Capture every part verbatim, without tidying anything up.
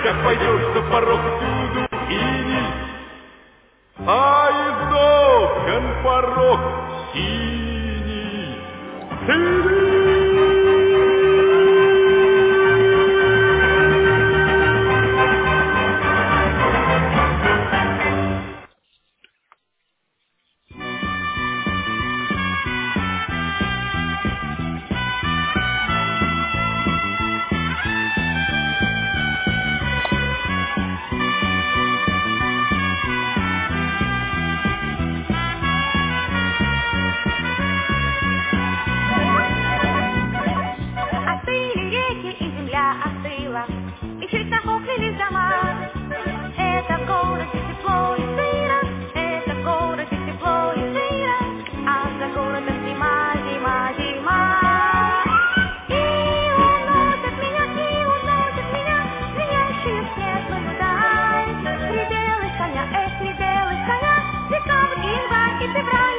как пойдешь за порог всюду иней, а из окон порог синий. Остыли реки и земля остыла, и чуть нахохлились дома. Это в городе тепло и сыро, это в городе тепло и сыро, а за городом зима, зима, зима. И уносят меня, и уносят меня, звенящую светлую даль. Пределы коня, эх, пределы коня, декабрь, январь и февраль.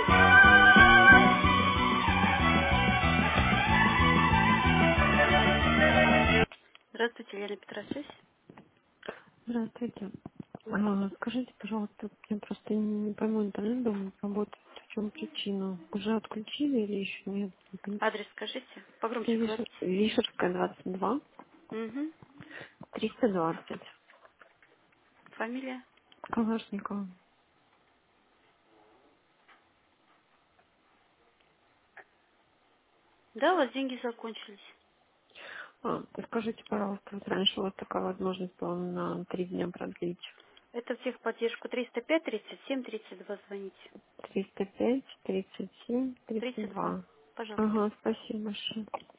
Здравствуйте, Елена Петросвязь. Здравствуйте. А, скажите, пожалуйста, я просто не пойму, интернет дома работает. В чем причина? Уже отключили или еще нет? Не пон- Адрес скажите, погромче Вишер- говорите. Вишерская, двадцать два, Угу. триста двадцать. Фамилия? Калашникова. Да, у вас деньги закончились. А, скажите, пожалуйста, вот раньше у вас такая возможность была на три дня продлить. Это в техподдержку триста пять тридцать семь тридцать два звоните. триста пять, тридцать семь, тридцать тридцать два. два. Пожалуйста. Ага, спасибо большое.